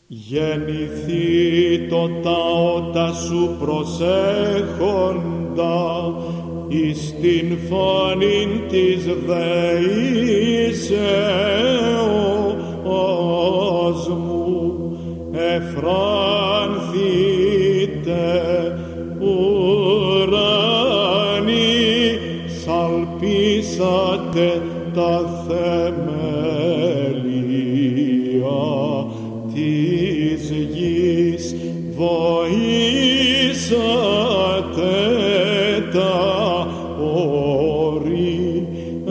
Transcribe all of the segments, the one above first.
Γεννηθεί το ταότα σου προσέχοντα εις την φωνήν της δεήσεως μου εφράνθητε ουρανοί, σαλπίσατε τα θεμέλια της γης, βοήσατε τα όρη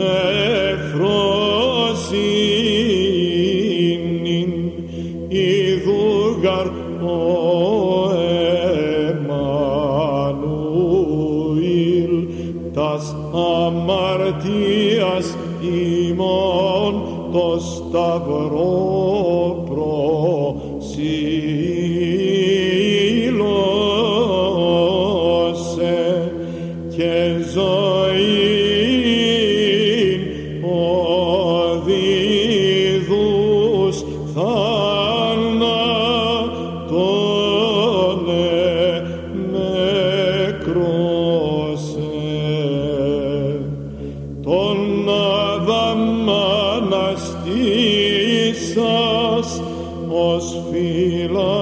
εφροσύνην, ιδούγαρ ο Εμμανουήλ, τας αμαρτίας ημών το σταυρό προσήλωσε και ζωήν οδίδους θάνατον νεκρώσε. Τον Αδάμ αναστήσας ως φύλλα